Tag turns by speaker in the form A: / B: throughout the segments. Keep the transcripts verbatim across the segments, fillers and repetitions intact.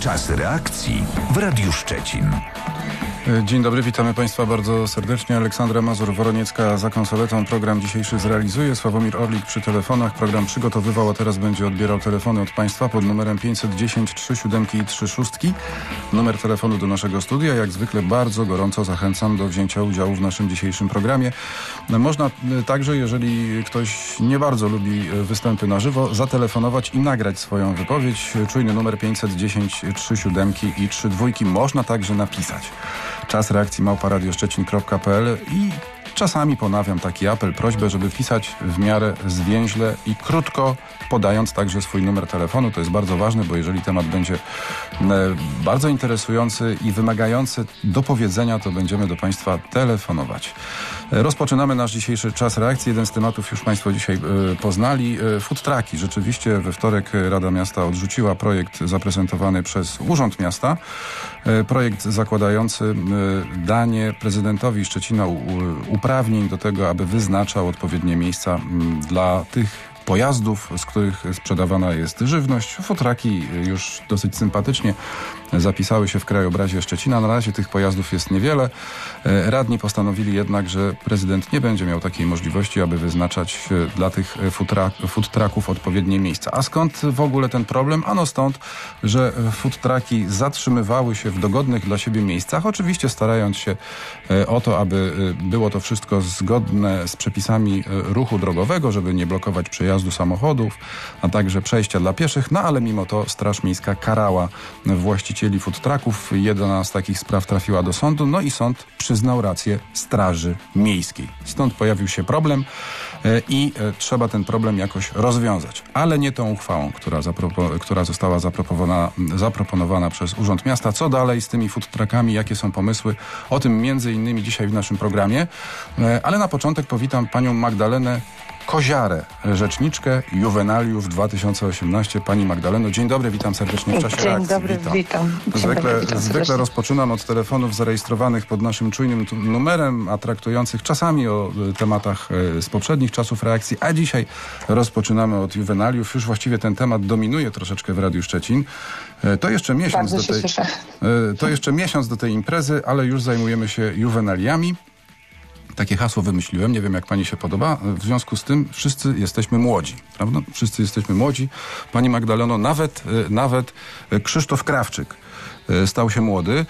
A: Czas reakcji w Radiu Szczecin.
B: Dzień dobry, witamy Państwa bardzo serdecznie. Aleksandra Mazur-Woroniecka za konsoletą. Program dzisiejszy zrealizuje. Sławomir Orlik przy telefonach. Program przygotowywał, a teraz będzie odbierał telefony od Państwa pod numerem pięćset dziesięć trzy siedem i trzy sześć. Numer telefonu do naszego studia. Jak zwykle bardzo gorąco zachęcam do wzięcia udziału w naszym dzisiejszym programie. Można także, jeżeli ktoś nie bardzo lubi występy na żywo, zatelefonować i nagrać swoją wypowiedź. Czujny numer pięćset dziesięć trzy siedem i trzy dwa. Można także napisać. Czas reakcji małpa radioszczecin kropka p l i czasami ponawiam taki apel, prośbę, żeby pisać w miarę zwięźle i krótko, podając także swój numer telefonu. To jest bardzo ważne, bo jeżeli temat będzie bardzo interesujący i wymagający dopowiedzenia, to będziemy do Państwa telefonować. Rozpoczynamy nasz dzisiejszy czas reakcji. Jeden z tematów już Państwo dzisiaj y, poznali. Y, food trucki. Rzeczywiście we wtorek Rada Miasta odrzuciła projekt zaprezentowany przez Urząd Miasta. Y, projekt zakładający y, danie prezydentowi Szczecina u, uprawnień do tego, aby wyznaczał odpowiednie miejsca y, dla tych pojazdów, z których sprzedawana jest żywność. Futraki już dosyć sympatycznie zapisały się w krajobrazie Szczecina. Na razie tych pojazdów jest niewiele. Radni postanowili jednak, że prezydent nie będzie miał takiej możliwości, aby wyznaczać dla tych food trucków odpowiednie miejsca. A skąd w ogóle ten problem? Ano stąd, że food trucki zatrzymywały się w dogodnych dla siebie miejscach, oczywiście starając się o to, aby było to wszystko zgodne z przepisami ruchu drogowego, żeby nie blokować przejazdu samochodów, a także przejścia dla pieszych, no ale mimo to Straż Miejska karała właścicieli food trucków. Jedna z takich spraw trafiła do sądu, no i sąd przyznał rację Straży Miejskiej. Stąd pojawił się problem i trzeba ten problem jakoś rozwiązać. Ale nie tą uchwałą, która, zapropo- która została zaproponowana, zaproponowana przez Urząd Miasta. Co dalej z tymi food truckami? Jakie są pomysły? O tym między innymi dzisiaj w naszym programie. Ale na początek powitam panią Magdalenę Koziarę, rzeczniczkę Juvenaliów dwa tysiące osiemnaście. Pani Magdaleno, dzień dobry, witam serdecznie w czasie
C: dzień
B: reakcji.
C: Dobry, witam. witam. Dzień
B: Zwykle,
C: dobry, witam
B: zwykle rozpoczynam od telefonów zarejestrowanych pod naszym czujnym t- numerem, a traktujących czasami o y, tematach y, z poprzednich czasów reakcji, a dzisiaj rozpoczynamy od Juvenaliów. Już właściwie ten temat dominuje troszeczkę w Radiu Szczecin. Y, to jeszcze miesiąc
C: Bardzo
B: do
C: się
B: tej,
C: cieszę.
B: y, to jeszcze miesiąc do tej imprezy, ale już zajmujemy się juwenaliami. Takie hasło wymyśliłem, nie wiem jak pani się podoba. W związku z tym wszyscy jesteśmy młodzi, prawda? Wszyscy jesteśmy młodzi. Pani Magdaleno, nawet, nawet Krzysztof Krawczyk stał się młody.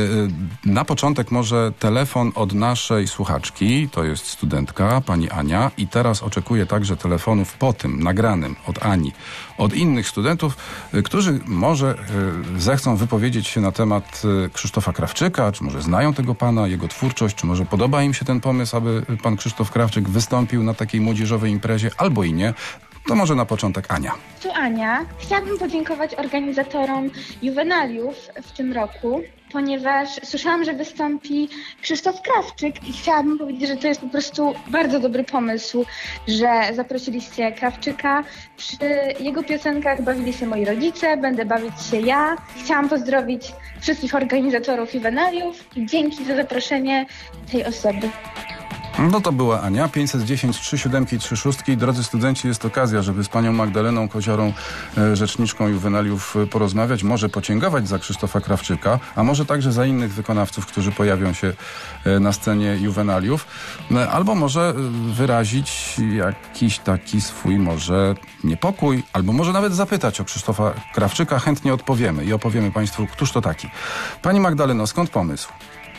B: Na początek może telefon od naszej słuchaczki, to jest studentka, pani Ania, i teraz oczekuję także telefonów po tym, nagranym od Ani, od innych studentów, którzy może zechcą wypowiedzieć się na temat Krzysztofa Krawczyka, czy może znają tego pana, jego twórczość, czy może podoba im się ten pomysł, aby pan Krzysztof Krawczyk wystąpił na takiej młodzieżowej imprezie, albo i nie. To może na początek Ania.
D: Tu Ania. Chciałabym podziękować organizatorom Juvenaliów w tym roku, ponieważ słyszałam, że wystąpi Krzysztof Krawczyk i chciałabym powiedzieć, że to jest po prostu bardzo dobry pomysł, że zaprosiliście Krawczyka. Przy jego piosenkach bawili się moi rodzice, będę bawić się ja. Chciałam pozdrowić wszystkich organizatorów Juvenaliów i dzięki za zaproszenie tej osoby.
B: No to była Ania. pięćset dziesięć trzy siedem i trzy sześć. Drodzy studenci, jest okazja, żeby z panią Magdaleną Koziarą, e, rzeczniczką Juvenaliów, porozmawiać. Może pocięgować za Krzysztofa Krawczyka, a może także za innych wykonawców, którzy pojawią się e, na scenie Juvenaliów. E, albo może wyrazić jakiś taki swój może niepokój, albo może nawet zapytać o Krzysztofa Krawczyka. Chętnie odpowiemy i opowiemy państwu, któż to taki. Pani Magdaleno, skąd pomysł?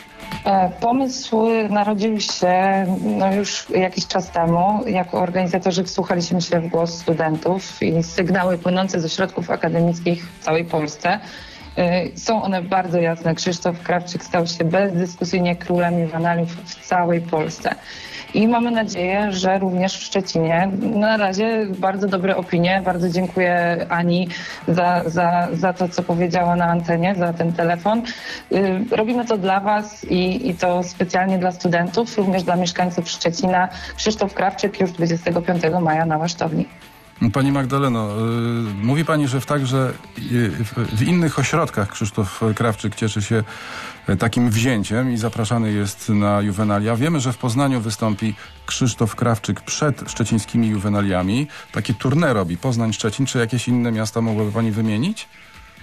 C: Pomysł narodził się no już jakiś czas temu. Jako organizatorzy wsłuchaliśmy się w głos studentów i sygnały płynące ze ośrodków akademickich w całej Polsce. Są one bardzo jasne. Krzysztof Krawczyk stał się bezdyskusyjnie królem Juvenaliów w całej Polsce. I mamy nadzieję, że również w Szczecinie. Na razie bardzo dobre opinie. Bardzo dziękuję Ani za, za, za to, co powiedziała na antenie, za ten telefon. Yy, robimy to dla Was i, i to specjalnie dla studentów, również dla mieszkańców Szczecina. Krzysztof Krawczyk już dwudziestego piątego maja na Łasztowni.
B: Pani Magdaleno, yy, mówi pani, że w także yy, w innych ośrodkach Krzysztof Krawczyk cieszy się takim wzięciem i zapraszany jest na Juvenalia. Wiemy, że w Poznaniu wystąpi Krzysztof Krawczyk przed szczecińskimi Juvenaliami. Takie tournée robi Poznań, Szczecin. Czy jakieś inne miasta mogłaby pani wymienić?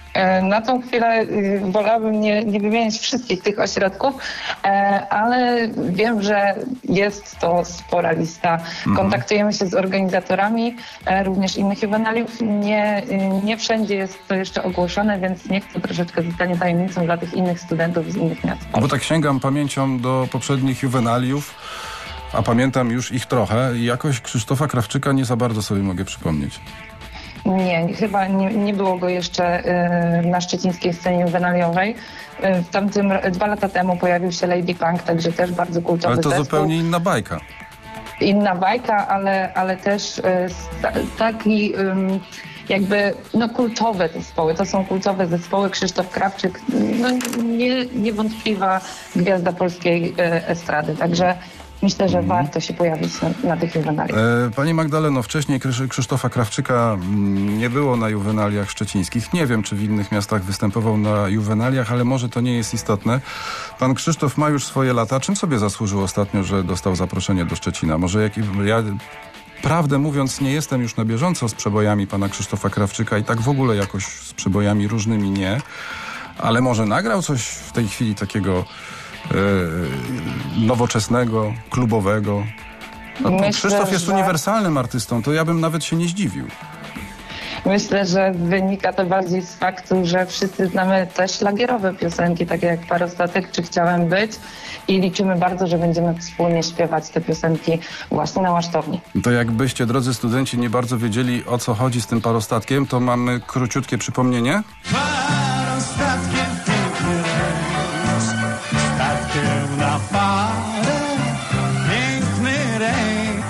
C: Na tą chwilę wolałabym nie, nie wymieniać wszystkich tych ośrodków, ale wiem, że jest to spora lista. Kontaktujemy się z organizatorami, również innych juwenaliów. Nie, nie wszędzie jest to jeszcze ogłoszone, więc niech to troszeczkę zostanie tajemnicą dla tych innych studentów z innych miast.
B: Bo tak sięgam pamięcią do poprzednich juwenaliów, a pamiętam już ich trochę i jakoś Krzysztofa Krawczyka nie za bardzo sobie mogę przypomnieć.
C: Nie, chyba nie, nie było go jeszcze y, na szczecińskiej scenie juwenaliowej. Y, w tamtym, dwa lata temu pojawił się Lady Punk, także też bardzo kultowy
B: Ale to
C: zespół.
B: zupełnie inna bajka.
C: Inna bajka, ale, ale też y, taki... Y, jakby no kultowe zespoły, to są kultowe zespoły. Krzysztof Krawczyk, no nie, niewątpliwa gwiazda polskiej y, estrady, także myślę, że mm. warto się pojawić na, na tych juwenaliach.
B: E, Pani Magdaleno, wcześniej Krzy- Krzysztofa Krawczyka m, nie było na juwenaliach szczecińskich. Nie wiem, czy w innych miastach występował na juwenaliach, ale może to nie jest istotne. Pan Krzysztof ma już swoje lata. Czym sobie zasłużył ostatnio, że dostał zaproszenie do Szczecina? Może jak, ja, prawdę mówiąc, nie jestem już na bieżąco z przebojami pana Krzysztofa Krawczyka i tak w ogóle jakoś z przebojami różnymi nie, ale może nagrał coś w tej chwili takiego Yy, nowoczesnego, klubowego. No,
C: Myślę,
B: Krzysztof jest
C: że...
B: uniwersalnym artystą, to ja bym nawet się nie zdziwił.
C: Myślę, że wynika to bardziej z faktu, że wszyscy znamy też szlagierowe piosenki, takie jak Parostatek czy Chciałem być i liczymy bardzo, że będziemy wspólnie śpiewać te piosenki właśnie na Łasztowni.
B: To jakbyście, drodzy studenci, nie bardzo wiedzieli, o co chodzi z tym parostatkiem, to mamy króciutkie przypomnienie.
E: Parostatkiem piękny rejs, statkiem na parę, piękny rejs.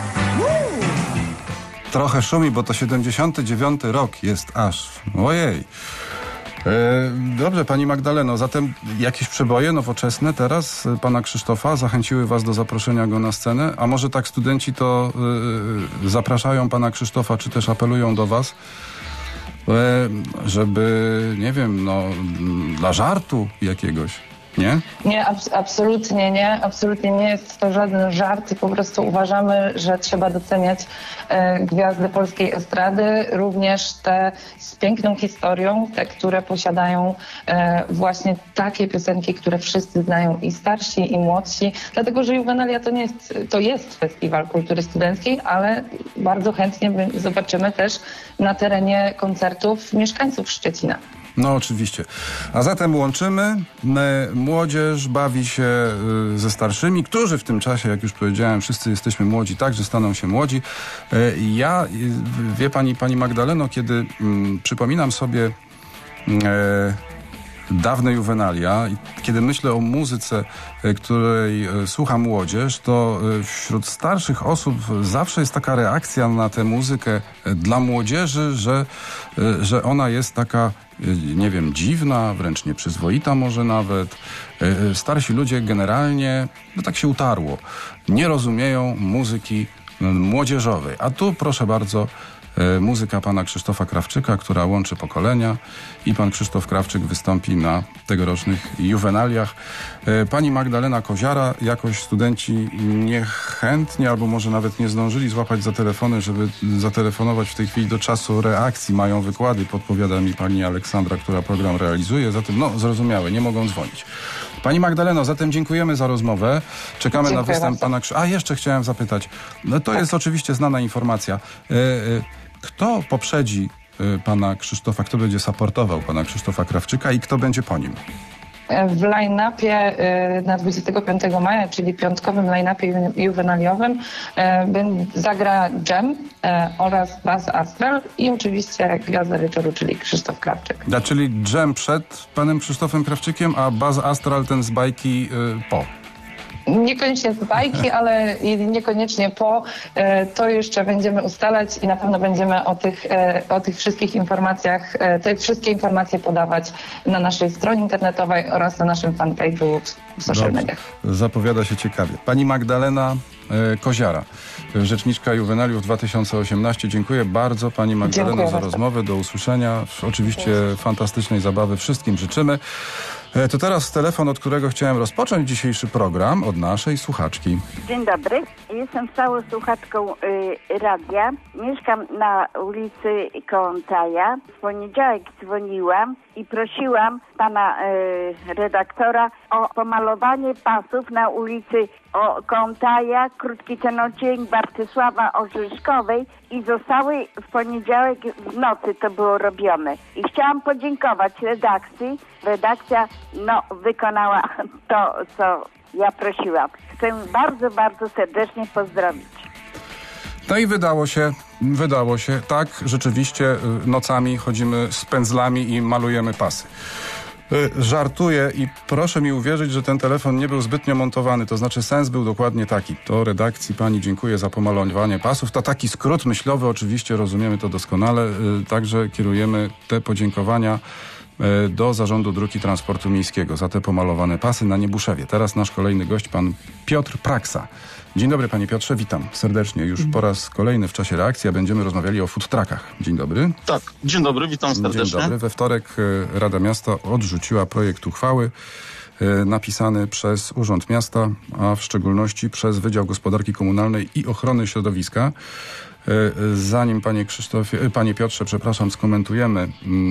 B: Trochę szumi, bo to siedemdziesiąty dziewiąty rok jest aż. Ojej. E, dobrze, pani Magdaleno, zatem jakieś przeboje nowoczesne teraz pana Krzysztofa zachęciły was do zaproszenia go na scenę? A może tak studenci to y, zapraszają pana Krzysztofa, czy też apelują do was, y, żeby, nie wiem, no, dla żartu jakiegoś, nie?
C: Nie, ab- absolutnie nie. Absolutnie nie jest to żaden żart i po prostu uważamy, że trzeba doceniać e, gwiazdy polskiej estrady, również te z piękną historią, te, które posiadają e, właśnie takie piosenki, które wszyscy znają, i starsi, i młodsi. Dlatego, że Juwenalia to nie jest, to jest festiwal kultury studenckiej, ale bardzo chętnie zobaczymy też na terenie koncertów mieszkańców Szczecina.
B: No oczywiście. A zatem łączymy. Młodzież bawi się ze starszymi, którzy w tym czasie, jak już powiedziałem, wszyscy jesteśmy młodzi, także staną się młodzi. Ja, wie pani, pani Magdaleno, kiedy mm, przypominam sobie e, dawne juwenalia i kiedy myślę o muzyce, której słucha młodzież, to wśród starszych osób zawsze jest taka reakcja na tę muzykę dla młodzieży, że, że ona jest taka, nie wiem, dziwna, wręcz nieprzyzwoita może nawet. Starsi ludzie generalnie, no tak się utarło, nie rozumieją muzyki młodzieżowej. A tu proszę bardzo, muzyka pana Krzysztofa Krawczyka, która łączy pokolenia, i pan Krzysztof Krawczyk wystąpi na tegorocznych juwenaliach. Pani Magdalena Koziara, jakoś studenci niechętnie, albo może nawet nie zdążyli złapać za telefony, żeby zatelefonować w tej chwili do czasu reakcji. Mają wykłady, podpowiada mi pani Aleksandra, która program realizuje. Zatem, no, zrozumiałe, nie mogą dzwonić. Pani Magdaleno, zatem dziękujemy za rozmowę. Czekamy Dziękuję na występ bardzo. pana Krzysztofa. A jeszcze chciałem zapytać, no to tak. jest oczywiście znana informacja. Kto poprzedzi pana Krzysztofa, kto będzie supportował pana Krzysztofa Krawczyka i kto będzie po nim?
C: W line-upie na dwudziestego piątego maja, czyli piątkowym line-upie juwenaliowym, zagra Dżem oraz Buzz Astral i oczywiście gwiazda wieczoru, czyli Krzysztof Krawczyk.
B: A czyli Dżem przed panem Krzysztofem Krawczykiem, a Buzz Astral ten z bajki po?
C: Niekoniecznie z bajki, ale niekoniecznie po. To jeszcze będziemy ustalać i na pewno będziemy o tych, o tych wszystkich informacjach, te wszystkie informacje podawać na naszej stronie internetowej oraz na naszym fanpage'u w social mediach.
B: Zapowiada się ciekawie. Pani Magdalena Koziara, rzeczniczka Juwenaliów dwa tysiące osiemnaście. Dziękuję bardzo pani Magdaleno Dziękuję za bardzo. rozmowę. Do usłyszenia. Oczywiście fantastycznej zabawy wszystkim życzymy. To teraz telefon, od którego chciałem rozpocząć dzisiejszy program, od naszej słuchaczki.
F: Dzień dobry. Jestem stałą słuchaczką y, radia. Mieszkam na ulicy Kołątaja. W poniedziałek dzwoniłam i prosiłam pana e, redaktora o pomalowanie pasów na ulicy o Kątaja, Krótki Tenocień, Bartysława Orzeszkowej i zostały w poniedziałek w nocy to było robione. I chciałam podziękować redakcji. Redakcja no, wykonała to, co ja prosiłam. Chcę bardzo, bardzo serdecznie pozdrowić.
B: No i wydało się, wydało się, tak, rzeczywiście nocami chodzimy z pędzlami i malujemy pasy. Żartuję i proszę mi uwierzyć, że ten telefon nie był zbytnio montowany, to znaczy sens był dokładnie taki. To redakcji pani dziękuję za pomalowanie pasów. To taki skrót myślowy, oczywiście rozumiemy to doskonale, także kierujemy te podziękowania do Zarządu Dróg i Transportu Miejskiego za te pomalowane pasy na Niebuszewie. Teraz nasz kolejny gość, pan Piotr Praksa. Dzień dobry, panie Piotrze, witam serdecznie. Już po raz kolejny w czasie reakcji, a będziemy rozmawiali o food truckach. Dzień dobry.
G: Tak, dzień dobry, witam serdecznie.
B: Dzień dobry. We wtorek Rada Miasta odrzuciła projekt uchwały napisany przez Urząd Miasta, a w szczególności przez Wydział Gospodarki Komunalnej i Ochrony Środowiska. Zanim panie Krzysztofie, panie Piotrze, przepraszam, skomentujemy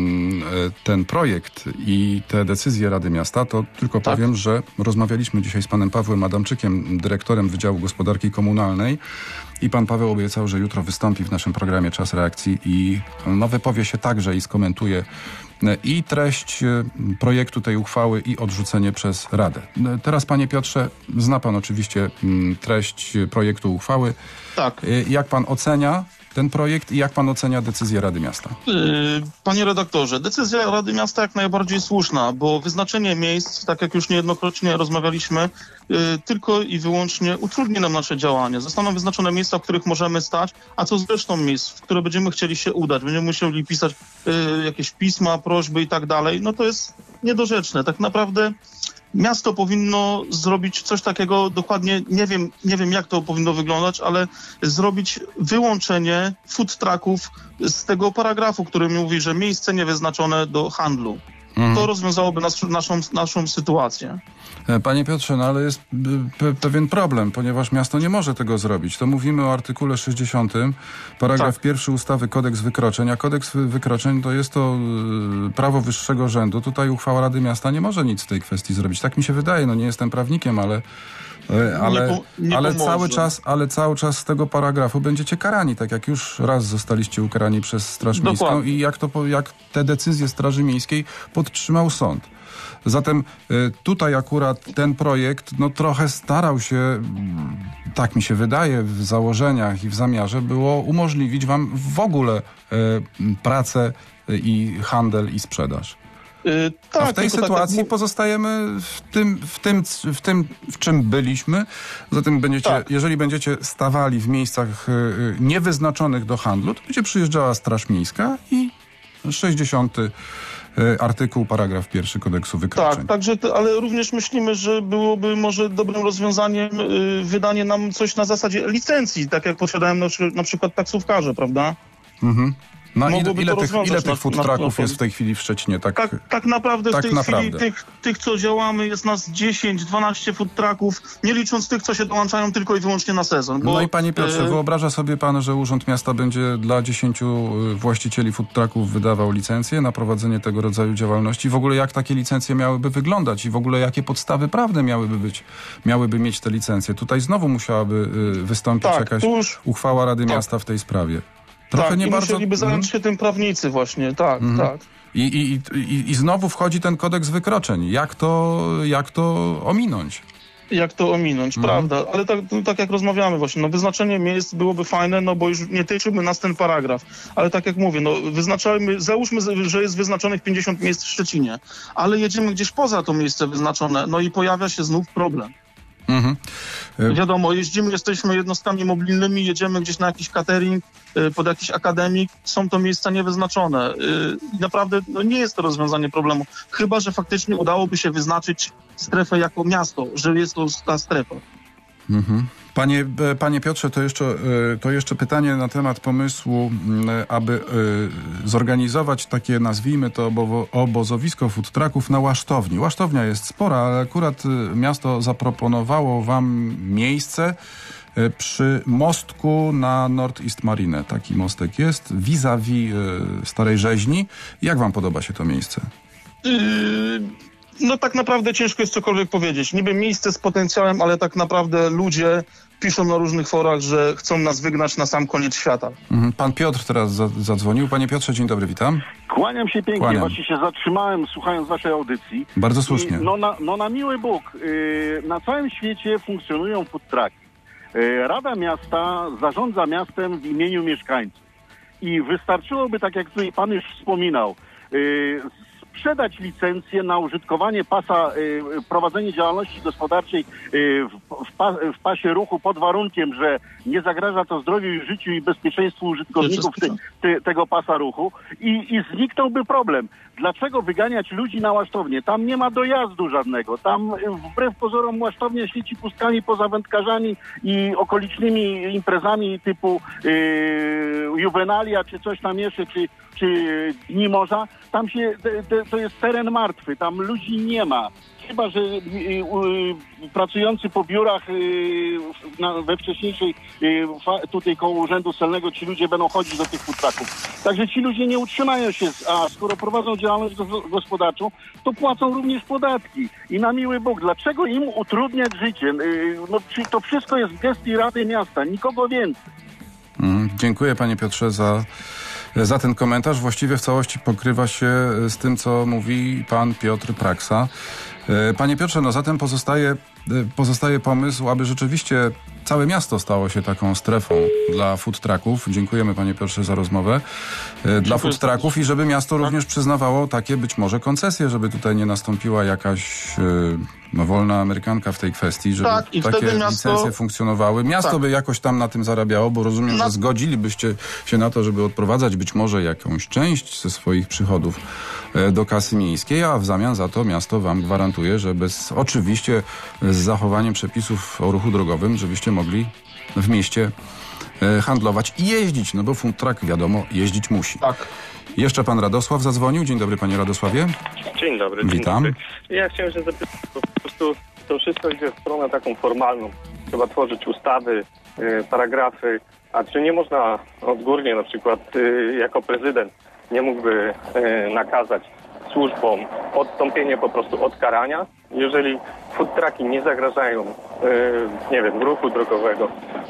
B: ten projekt i te decyzje Rady Miasta, to tylko tak. powiem, że rozmawialiśmy dzisiaj z panem Pawłem Adamczykiem, dyrektorem Wydziału Gospodarki Komunalnej i pan Paweł obiecał, że jutro wystąpi w naszym programie Czas Reakcji i no, wypowie się także i skomentuje i treść projektu tej uchwały i odrzucenie przez Radę. Teraz, panie Piotrze, zna pan oczywiście treść projektu uchwały.
G: Tak.
B: Jak pan ocenia ten projekt i jak pan ocenia decyzję Rady Miasta?
G: Panie redaktorze, decyzja Rady Miasta jak najbardziej słuszna, bo wyznaczenie miejsc, tak jak już niejednokrotnie rozmawialiśmy, tylko i wyłącznie utrudni nam nasze działanie. Zostaną wyznaczone miejsca, w których możemy stać, a co z resztą miejsc, w które będziemy chcieli się udać, będziemy musieli pisać jakieś pisma, prośby i tak dalej, no to jest niedorzeczne. Tak naprawdę miasto powinno zrobić coś takiego, dokładnie nie wiem, nie wiem jak to powinno wyglądać, ale zrobić wyłączenie food trucków z tego paragrafu, który mówi, że miejsce niewyznaczone do handlu. Mhm. To rozwiązałoby nas, naszą, naszą sytuację.
B: Panie Piotrze, no ale jest pe- pewien problem, ponieważ miasto nie może tego zrobić. To mówimy o artykule sześćdziesiątym, paragraf tak. pierwszy ustawy Kodeks Wykroczeń, a Kodeks Wykroczeń to jest to y, prawo wyższego rzędu. Tutaj uchwała Rady Miasta nie może nic w tej kwestii zrobić. Tak mi się wydaje, no nie jestem prawnikiem, ale Ale,
G: nie po, nie
B: ale, cały czas, ale cały czas z tego paragrafu będziecie karani, tak jak już raz zostaliście ukarani przez Straż Miejską. Dokładnie. I jak, to, jak te decyzje Straży Miejskiej podtrzymał sąd. Zatem tutaj akurat ten projekt no trochę starał się, tak mi się wydaje, w założeniach i w zamiarze było umożliwić wam w ogóle e, pracę i handel i sprzedaż.
G: Yy, tak,
B: A w tej sytuacji tak jak... pozostajemy w tym, w, tym, w tym, w czym byliśmy. Zatem będziecie, tak. jeżeli będziecie stawali w miejscach y, niewyznaczonych do handlu, to będzie przyjeżdżała Straż Miejska i sześćdziesiąty y, artykuł, paragraf pierwszy Kodeksu Wykroczeń.
G: Tak, także, ale również myślimy, że byłoby może dobrym rozwiązaniem y, wydanie nam coś na zasadzie licencji, tak jak posiadają na, na przykład taksówkarze, prawda?
B: Mhm. No ile, ile tych, ile tych food trucków jest w tej chwili w Szczecinie? Tak,
G: tak, tak naprawdę
B: tak
G: w tej
B: naprawdę.
G: chwili tych, tych, co działamy, jest nas dziesięć dwanaście food trucków, nie licząc tych, co się dołączają tylko i wyłącznie na sezon. Bo,
B: no i panie Piotrze,
G: e...
B: wyobraża sobie pan, że Urząd Miasta będzie dla dziesięciu właścicieli food trucków wydawał licencje na prowadzenie tego rodzaju działalności? W ogóle jak takie licencje miałyby wyglądać i w ogóle jakie podstawy prawne miałyby być, miałyby mieć te licencje? Tutaj znowu musiałaby wystąpić
G: tak,
B: jakaś
G: już...
B: uchwała Rady
G: tak.
B: Miasta w tej sprawie. Trochę
G: tak,
B: nie
G: i
B: bardzo...
G: musieliby zająć się tym prawnicy właśnie, tak, mm. tak.
B: I, i, i, I znowu wchodzi ten kodeks wykroczeń. Jak to, jak to ominąć?
G: Jak to ominąć, mm. prawda? Ale tak, tak jak rozmawiamy właśnie, no wyznaczenie miejsc byłoby fajne, no bo już nie tyczyłby nas ten paragraf. Ale tak jak mówię, no wyznaczajmy, załóżmy, że jest wyznaczonych pięćdziesiąt miejsc w Szczecinie, ale jedziemy gdzieś poza to miejsce wyznaczone, no i pojawia się znów problem. Mhm. Wiadomo, jeździmy, jesteśmy jednostkami mobilnymi, jedziemy gdzieś na jakiś catering, pod jakiś akademik, są to miejsca niewyznaczone. Naprawdę no nie jest to rozwiązanie problemu, chyba że faktycznie udałoby się wyznaczyć strefę jako miasto, że jest to ta strefa.
B: Mhm. Panie, panie Piotrze, to jeszcze, to jeszcze pytanie na temat pomysłu, aby zorganizować takie, nazwijmy to, obozowisko food trucków na Łasztowni. Łasztownia jest spora, ale akurat miasto zaproponowało wam miejsce przy mostku na Northeast Marine. Taki mostek jest, vis-a-vis Starej Rzeźni. Jak wam podoba się to miejsce?
G: Yy, no tak naprawdę ciężko jest cokolwiek powiedzieć. Niby miejsce z potencjałem, ale tak naprawdę ludzie piszą na różnych forach, że chcą nas wygnać na sam koniec świata.
B: Mhm. Pan Piotr teraz za- zadzwonił. Panie Piotrze, dzień dobry, witam.
H: Kłaniam się pięknie,
B: Kłaniam.
H: właśnie się zatrzymałem słuchając waszej audycji.
B: Bardzo słusznie.
H: I, no, na, no na miły Bóg, yy, na całym świecie funkcjonują food trucki. Yy, Rada Miasta zarządza miastem w imieniu mieszkańców. I wystarczyłoby, tak jak tutaj pan już wspominał, yy, sprzedać licencję na użytkowanie pasa, y, prowadzenie działalności gospodarczej y, w, w, pa, w pasie ruchu pod warunkiem, że nie zagraża to zdrowiu i życiu i bezpieczeństwu użytkowników ty, ty, tego pasa ruchu i, i zniknąłby problem. Dlaczego wyganiać ludzi na łasztownię? Tam nie ma dojazdu żadnego. Tam y, wbrew pozorom łasztownia świeci pustkami poza wędkarzami i okolicznymi imprezami typu y, juwenalia czy coś tam jeszcze, czy, czy Dni Morza. Tam się, te, te, to jest teren martwy, tam ludzi nie ma. Chyba że y, y, pracujący po biurach y, na, we wcześniejszej, y, fa, tutaj koło Urzędu Celnego, ci ludzie będą chodzić do tych futraków. Także ci ludzie nie utrzymają się, a skoro prowadzą działalność gospodarczą, to płacą również podatki. I na miły Bóg, dlaczego im utrudniać życie? Y, no, to wszystko jest w gestii Rady Miasta, nikogo więcej.
B: Mm, dziękuję, panie Piotrze, za, za ten komentarz. Właściwie w całości pokrywa się z tym, co mówi pan Piotr Praksa. Panie Piotrze, no zatem pozostaje, pozostaje pomysł, aby rzeczywiście całe miasto stało się taką strefą dla food trucków. Dziękujemy, panie Piotrze, za rozmowę. Dla food trucków i żeby miasto również przyznawało takie być może koncesje, żeby tutaj nie nastąpiła jakaś no, wolna amerykanka w tej kwestii, żeby
G: Tak, i
B: takie
G: wtedy miasto-
B: licencje funkcjonowały. Miasto
G: Tak.
B: by jakoś tam na tym zarabiało, bo rozumiem,
G: Na-
B: że zgodzilibyście się na to, żeby odprowadzać być może jakąś część ze swoich przychodów e, do kasy miejskiej, a w zamian za to miasto wam gwarantuje, że bez, oczywiście z zachowaniem przepisów o ruchu drogowym, żebyście mogli w mieście e, handlować i jeździć, no bo food truck, wiadomo, jeździć musi.
G: Tak.
B: Jeszcze pan Radosław zadzwonił. Dzień dobry, panie Radosławie.
I: Dzień dobry. Dzień
B: Witam.
I: Dobry. Ja chciałem się zapytać, bo po prostu to wszystko idzie w stronę taką formalną. Trzeba tworzyć ustawy, y, paragrafy, a czy nie można odgórnie na przykład y, jako prezydent nie mógłby y, nakazać służbom odstąpienie po prostu od karania, jeżeli food trucki nie zagrażają, y, nie wiem, ruchu drogowego,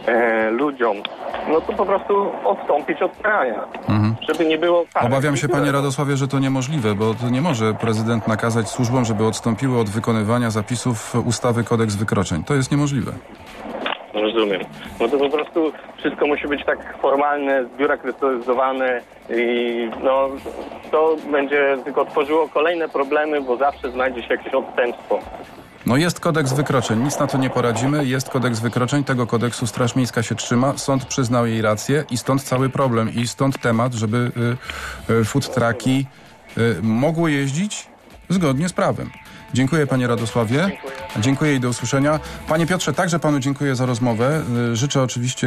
I: y, ludziom, no to po prostu odstąpić od karania,
B: Mhm.
I: żeby nie było kary.
B: Obawiam się, panie Radosławie, że to niemożliwe, bo to nie może prezydent nakazać służbom, żeby odstąpiły od wykonywania zapisów ustawy Kodeks Wykroczeń. To jest niemożliwe.
I: Rozumiem. No to po prostu wszystko musi być tak formalne, zbiurokratyzowane i no to będzie tylko tworzyło kolejne problemy, bo zawsze znajdzie się jakieś odstępstwo.
B: No jest kodeks wykroczeń, nic na to nie poradzimy, jest kodeks wykroczeń, tego kodeksu Straż Miejska się trzyma, sąd przyznał jej rację i stąd cały problem i stąd temat, żeby y, y, food trucki y, mogły jeździć zgodnie z prawem. Dziękuję, panie Radosławie. Dziękuję. Dziękuję i do usłyszenia. Panie Piotrze, także panu dziękuję za rozmowę. Y, życzę oczywiście...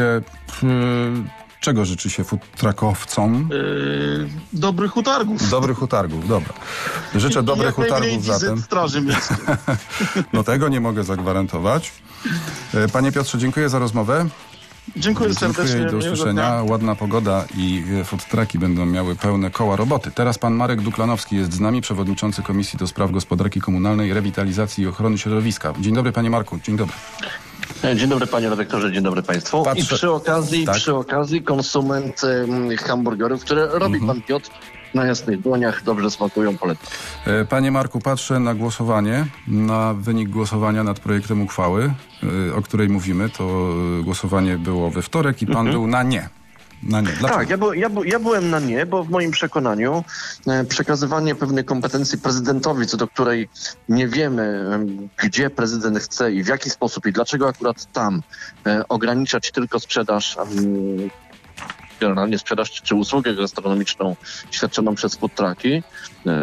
B: Y, czego życzy się food truckowcom?
G: Yy, dobrych utargów.
B: Dobrych utargów, dobra. Życzę dobrych
G: Jak najmniej
B: utargów
G: wizyt
B: zatem.
G: Straży Miejskiej.
B: No tego nie mogę zagwarantować. E, Panie Piotrze, dziękuję za rozmowę.
G: Dziękuję serdecznie.
B: Dziękuję i do
G: miłego
B: usłyszenia.
G: dnia.
B: Ładna pogoda i e, food trucki będą miały pełne koła roboty. Teraz pan Marek Duklanowski jest z nami, przewodniczący Komisji do Spraw Gospodarki Komunalnej, Rewitalizacji i Ochrony Środowiska. Dzień dobry, panie Marku. Dzień dobry.
J: Dzień dobry, panie redaktorze, dzień dobry państwu.
B: Patrzę-
J: I przy okazji,
B: Tak.
J: przy okazji konsument um, hamburgerów, które robi
B: Mhm.
J: pan Piotr na jasnych dłoniach, dobrze smakują, polecam.
B: E, Panie Marku, patrzę na głosowanie, na wynik głosowania nad projektem uchwały, e, o której mówimy. To e, głosowanie było we wtorek i pan był na nie. Na nie. Dlaczego?
J: Tak, ja, by, ja, by, ja byłem na nie, bo w moim przekonaniu e, przekazywanie pewnej kompetencji prezydentowi, co do której nie wiemy, e, gdzie prezydent chce i w jaki sposób i dlaczego akurat tam e, ograniczać tylko sprzedaż, e, generalnie sprzedaż czy, czy usługę gastronomiczną świadczoną przez food trucki. E,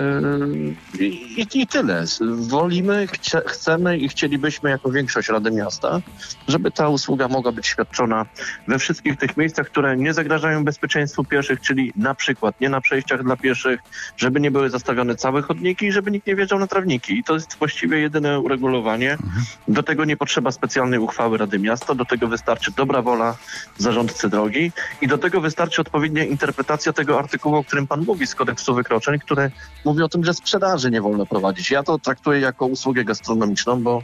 J: i, I tyle. Wolimy, chcie, chcemy i chcielibyśmy jako większość Rady Miasta, żeby ta usługa mogła być świadczona we wszystkich tych miejscach, które nie zagrażają bezpieczeństwu pieszych, czyli na przykład nie na przejściach dla pieszych, żeby nie były zastawione całe chodniki i żeby nikt nie wjeżdżał na trawniki. I to jest właściwie jedyne uregulowanie. Do tego nie potrzeba specjalnej uchwały Rady Miasta, do tego wystarczy dobra wola zarządcy drogi i do tego wystarczy odpowiednia interpretacja tego artykułu, o którym pan mówi z kodeksu wykroczeń, który mówi o tym, że sprzedaży nie wolno prowadzić. Ja to traktuję jako usługę gastronomiczną, bo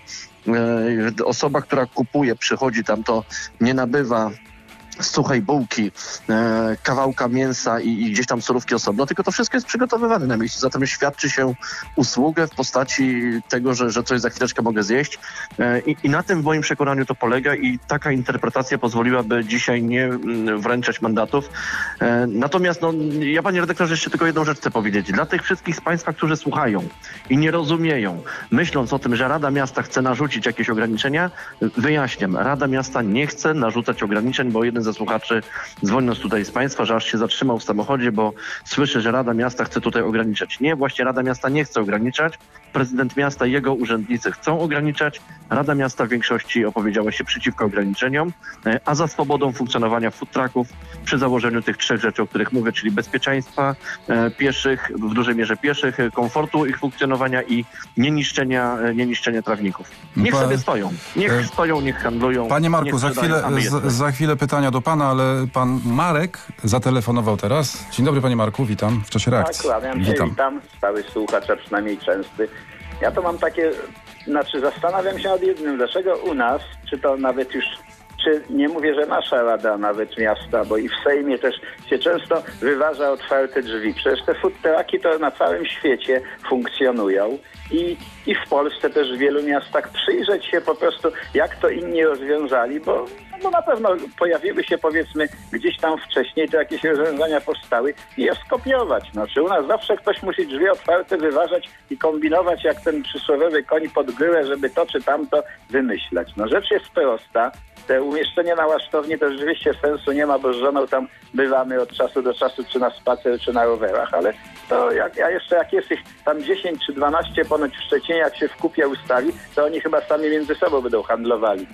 J: e, osoba, która kupuje, przychodzi tam, to nie nabywa suchej bułki, e, kawałka mięsa i, i gdzieś tam surówki osobno, tylko to wszystko jest przygotowywane na miejscu. Zatem świadczy się usługę w postaci tego, że, że coś za chwileczkę mogę zjeść e, i, i na tym w moim przekonaniu to polega i taka interpretacja pozwoliłaby dzisiaj nie m, wręczać mandatów. E, natomiast no, ja, panie redaktorze, jeszcze tylko jedną rzecz chcę powiedzieć. Dla tych wszystkich z państwa, którzy słuchają i nie rozumieją, myśląc o tym, że Rada Miasta chce narzucić jakieś ograniczenia, wyjaśniam, Rada Miasta nie chce narzucać ograniczeń, bo jeden ze słuchaczy, dzwoniąc tutaj z państwa, że aż się zatrzymał w samochodzie, bo słyszy, że Rada Miasta chce tutaj ograniczać. Nie, właśnie Rada Miasta nie chce ograniczać. Prezydent miasta i jego urzędnicy chcą ograniczać. Rada Miasta w większości opowiedziała się przeciwko ograniczeniom, a za swobodą funkcjonowania food trucków przy założeniu tych trzech rzeczy, o których mówię, czyli bezpieczeństwa pieszych, w dużej mierze pieszych, komfortu ich funkcjonowania i nieniszczenia, nieniszczenia trawników. Niech
B: Pa...
J: sobie stoją. Niech e... stoją, niech handlują.
B: Panie Marku, za chwilę, z, za chwilę pytania do pana, ale pan Marek zatelefonował teraz. Dzień dobry, panie Marku, witam w czasie reakcji.
K: Tak, kłaniam się,
B: witam.
K: witam. Stały słuchacz, a przynajmniej częsty. Ja to mam takie, znaczy zastanawiam się nad jednym, dlaczego u nas, czy to nawet już, czy nie mówię, że nasza Rada nawet miasta, bo i w Sejmie też się często wyważa otwarte drzwi. Przecież te food trucki to na całym świecie funkcjonują i, i w Polsce też w wielu miastach przyjrzeć się po prostu, jak to inni rozwiązali, bo no na pewno pojawiły się, powiedzmy, gdzieś tam wcześniej, to jakieś rozwiązania powstały i je skopiować. No, czy u nas zawsze ktoś musi drzwi otwarte wyważać i kombinować jak ten przysłowiowy koń pod gryłę, żeby to czy tamto wymyślać. No rzecz jest prosta. Te umieszczenie na łasztowni to rzeczywiście sensu nie ma, bo z żoną tam bywamy od czasu do czasu, czy na spacer, czy na rowerach, ale to jak, a jeszcze jak jest ich tam dziesięć czy dwanaście ponoć w Szczecinie, jak się w kupie ustali, to oni chyba sami między sobą będą handlowali.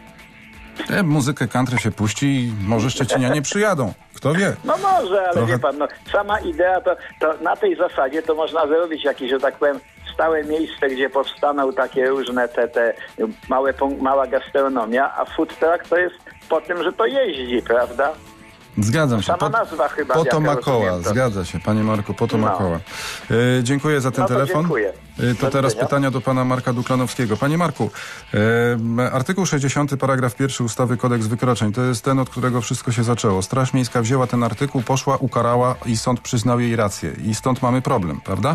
B: Te muzykę country się puści i może Szczecinianie przyjadą. Kto wie?
K: No może, ale
B: Trochę...
K: wie pan, no, sama idea to, to na tej zasadzie to można zrobić jakieś, że tak powiem, stałe miejsce, gdzie powstaną takie różne te, te małe, mała gastronomia, a food truck to jest po tym, że to jeździ, prawda?
B: Zgadzam się.
K: Sama
B: Po,
K: nazwa chyba.
B: Po to ma koła, zgadza się, panie Marku, po to
K: no.
B: ma koła. E, dziękuję za ten
K: no to
B: telefon.
K: Dziękuję.
B: E, to teraz pytania do pana Marka Duklanowskiego. Panie Marku, e, artykuł sześćdziesiąty, paragraf pierwszy ustawy Kodeks Wykroczeń, to jest ten, od którego wszystko się zaczęło. Straż Miejska wzięła ten artykuł, poszła, ukarała i sąd przyznał jej rację. I stąd mamy problem, prawda?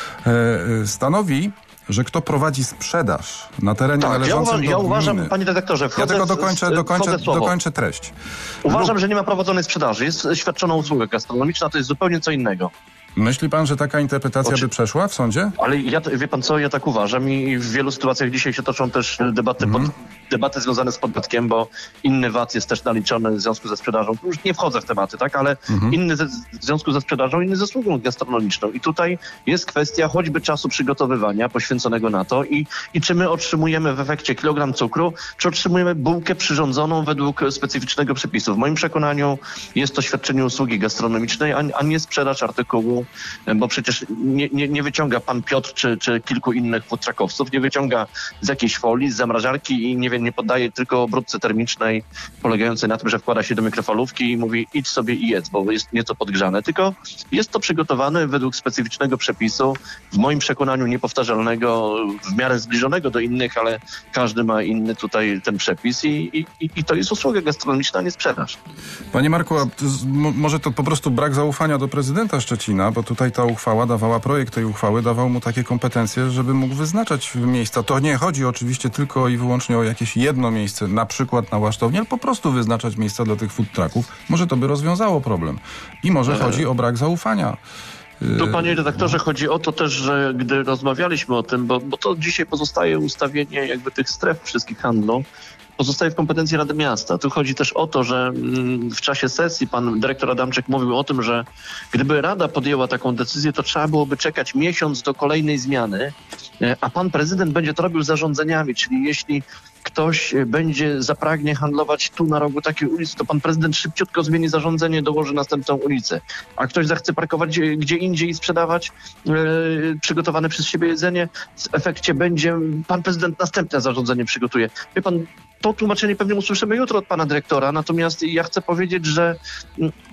B: E, stanowi, że kto prowadzi sprzedaż na terenie
J: tak,
B: należącym
J: ja, uwa-
B: do
J: ja uważam,
B: gminy.
J: panie redaktorze,
B: Ja tylko dokończę,
J: z,
B: dokończę, dokończę treść.
J: Uważam, że nie ma prowadzonej sprzedaży. Jest świadczona usługa gastronomiczna, to jest zupełnie co innego.
B: Myśli pan, że taka interpretacja
J: Oczy...
B: by przeszła w sądzie?
J: Ale ja, wie pan co, ja tak uważam i w wielu sytuacjach dzisiaj się toczą też debaty,
B: mm.
J: pod, debaty związane z podatkiem, bo inny V A T jest też naliczony w związku ze sprzedażą. Już nie wchodzę w tematy, tak, ale mm. inny ze, w związku ze sprzedażą, inny ze usługą gastronomiczną. I tutaj jest kwestia choćby czasu przygotowywania poświęconego na to i, i czy my otrzymujemy w efekcie kilogram cukru, czy otrzymujemy bułkę przyrządzoną według specyficznego przepisu. W moim przekonaniu jest to świadczenie usługi gastronomicznej, a, a nie sprzedaż artykułu, bo przecież nie, nie, nie wyciąga pan Piotr czy, czy kilku innych food truckowców, nie wyciąga z jakiejś folii, z zamrażarki i nie wiem, nie poddaje tylko obróbce termicznej polegającej na tym, że wkłada się do mikrofalówki i mówi idź sobie i jedz, bo jest nieco podgrzane, tylko jest to przygotowane według specyficznego przepisu, w moim przekonaniu niepowtarzalnego, w miarę zbliżonego do innych, ale każdy ma inny tutaj ten przepis i, i, i to jest usługa gastronomiczna, a nie sprzedaż.
B: Panie Marku, a to, może to po prostu brak zaufania do prezydenta Szczecina, bo tutaj ta uchwała dawała, projekt tej uchwały dawał mu takie kompetencje, żeby mógł wyznaczać miejsca. To nie chodzi oczywiście tylko i wyłącznie o jakieś jedno miejsce, na przykład na łasztowni, ale po prostu wyznaczać miejsca dla tych food trucków. Może to by rozwiązało problem. I może chodzi o brak zaufania.
J: Tu, panie redaktorze, chodzi o to też, że gdy rozmawialiśmy o tym, bo, bo to dzisiaj pozostaje ustawienie jakby tych stref wszystkich handlu, pozostaje w kompetencji Rady Miasta. Tu chodzi też o to, że w czasie sesji pan dyrektor Adamczyk mówił o tym, że gdyby Rada podjęła taką decyzję, to trzeba byłoby czekać miesiąc do kolejnej zmiany, a pan prezydent będzie to robił zarządzeniami, czyli jeśli ktoś będzie zapragnie handlować tu na rogu takiej ulicy, to pan prezydent szybciutko zmieni zarządzenie, dołoży następną ulicę. A ktoś zachce parkować gdzie indziej i sprzedawać yy, przygotowane przez siebie jedzenie, w efekcie będzie pan prezydent następne zarządzenie przygotuje. Wie pan, to tłumaczenie pewnie usłyszymy jutro od pana dyrektora, natomiast ja chcę powiedzieć, że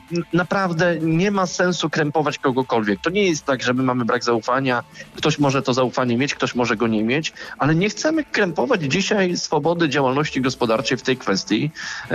J: naprawdę nie ma sensu krępować kogokolwiek. To nie jest tak, że my mamy brak zaufania. Ktoś może to zaufanie mieć, ktoś może go nie mieć, ale nie chcemy krępować dzisiaj swobody działalności gospodarczej w tej kwestii.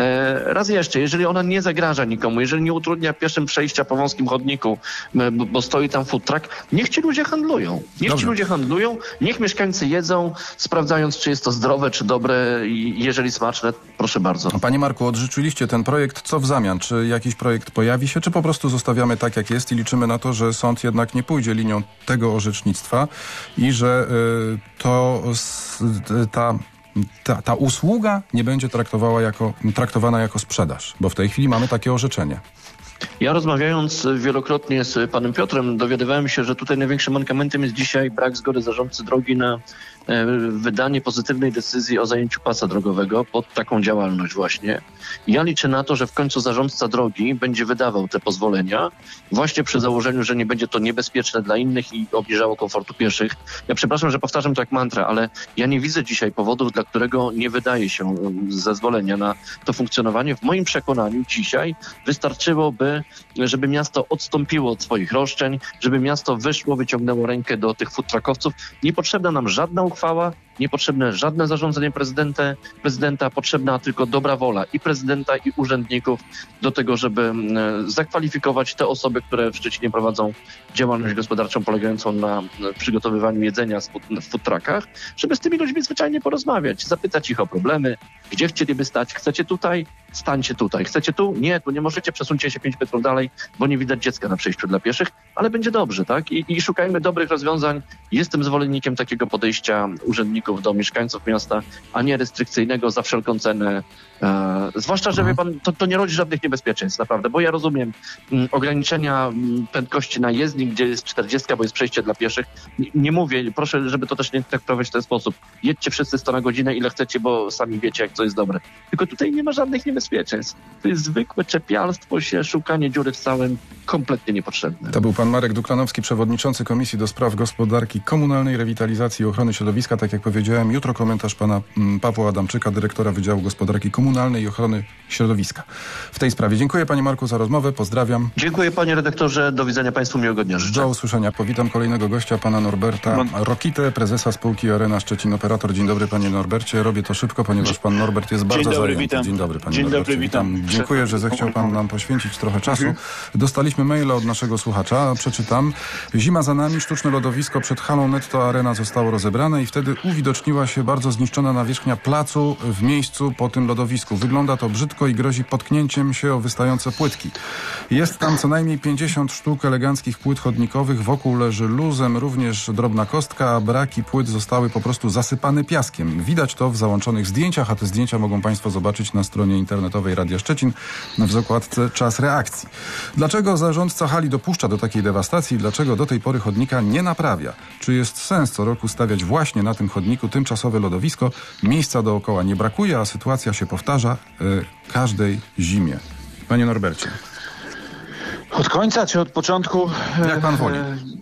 J: E, raz jeszcze, jeżeli ona nie zagraża nikomu, jeżeli nie utrudnia pieszym przejścia po wąskim chodniku, bo, bo stoi tam food truck, niech ci ludzie handlują. Niech
B: Dobrze.
J: ci ludzie handlują, niech mieszkańcy jedzą, sprawdzając, czy jest to zdrowe, czy dobre i jeżeli smaczne, proszę bardzo.
B: Panie Marku, odrzuciliście ten projekt. Co w zamian? Czy jakiś projekt pojawi się, czy po prostu zostawiamy tak, jak jest i liczymy na to, że sąd jednak nie pójdzie linią tego orzecznictwa i że y, to s, ta, ta, ta usługa nie będzie traktowała jako, traktowana jako sprzedaż, bo w tej chwili mamy takie orzeczenie.
J: Ja rozmawiając wielokrotnie z panem Piotrem, dowiadywałem się, że tutaj największym mankamentem jest dzisiaj brak zgody zarządcy drogi na e, wydanie pozytywnej decyzji o zajęciu pasa drogowego pod taką działalność właśnie. Ja liczę na to, że w końcu zarządca drogi będzie wydawał te pozwolenia właśnie przy założeniu, że nie będzie to niebezpieczne dla innych i obniżało komfortu pieszych. Ja przepraszam, że powtarzam to jak mantra, ale ja nie widzę dzisiaj powodów, dla którego nie wydaje się zezwolenia na to funkcjonowanie. W moim przekonaniu dzisiaj wystarczyłoby, żeby miasto odstąpiło od swoich roszczeń, żeby miasto wyszło, wyciągnęło rękę do tych food truckowców. Niepotrzebna nam żadna uchwała, niepotrzebne żadne zarządzenie prezydenta, prezydenta, potrzebna tylko dobra wola i prezydenta, i urzędników do tego, żeby zakwalifikować te osoby, które w Szczecinie prowadzą działalność gospodarczą polegającą na przygotowywaniu jedzenia w food truckach, żeby z tymi ludźmi zwyczajnie porozmawiać, zapytać ich o problemy, gdzie chcieliby stać. Chcecie tutaj? Stańcie tutaj. Chcecie tu? Nie, tu nie możecie, przesuńcie się pięć metrów dalej, bo nie widać dziecka na przejściu dla pieszych, ale będzie dobrze, tak? I, i szukajmy dobrych rozwiązań. Jestem zwolennikiem takiego podejścia urzędników do mieszkańców miasta, a nie restrykcyjnego za wszelką cenę. E, zwłaszcza, że wie pan, to, to nie rodzi żadnych niebezpieczeństw, naprawdę, bo ja rozumiem m, ograniczenia m, prędkości na jezdni, gdzie jest czterdzieści, bo jest przejście dla pieszych. Nie, nie mówię, proszę, żeby to też nie traktować w ten sposób. Jedźcie wszyscy sto na godzinę, ile chcecie, bo sami wiecie, jak to jest dobre. Tylko tutaj nie ma żadnych niebezpieczeństw. To jest zwykłe czepialstwo się, szukanie dziury w całym, kompletnie niepotrzebne.
B: To był pan Marek Duklanowski, przewodniczący Komisji do Spraw Gospodarki Komunalnej, Rewitalizacji i Ochrony Środowiska. Tak jak powiedziałem, jutro komentarz pana Pawła Adamczyka, dyrektora Wydziału Gospodarki Komunalnej i Ochrony Środowiska w tej sprawie. Dziękuję panie Marku za rozmowę, pozdrawiam.
J: Dziękuję panie redaktorze, do widzenia państwu, miłego dnia życzę.
B: Do usłyszenia. Powitam kolejnego gościa, pana Norberta Rokitę, prezesa spółki Arena Szczecin Operator. Dzień dobry panie Norbercie. Robię to szybko, ponieważ pan Norbert jest bardzo
L: Dzień dobry,
B: zajęty.
L: witam.
B: Dzień dobry panie
L: Dzień
B: Norbercie.
L: dobry, witam.
B: Dziękuję, że zechciał pan nam poświęcić trochę czasu. Mhm. Dostaliśmy maila od naszego słuchacza, przeczytam. Zima za nami, sztuczne lodowisko przed halą Netto Arena zostało rozebrane i wtedy uwidoczniła się bardzo zniszczona nawierzchnia placu w miejscu po tym lodowisku. Wygląda to brzydko i grozi potknięciem się o wystające płytki. Jest tam co najmniej pięćdziesiąt sztuk eleganckich płyt chodnikowych, wokół leży luzem również drobna kostka, a braki płyt zostały po prostu zasypane piaskiem. Widać to w załączonych zdjęciach, a te zdjęcia mogą państwo zobaczyć na stronie internetowej Radia Szczecin w zakładce Czas reakcji. Dlaczego zarządca hali dopuszcza do takiej dewastacji? Dlaczego do tej pory chodnika nie naprawia? Czy jest sens co roku stawiać właśnie na tym chodniku tymczasowe lodowisko? Miejsca dookoła nie brakuje, a sytuacja się powtarza y, każdej zimie. Panie Norbercie.
L: Od końca czy od początku?
B: Jak pan woli.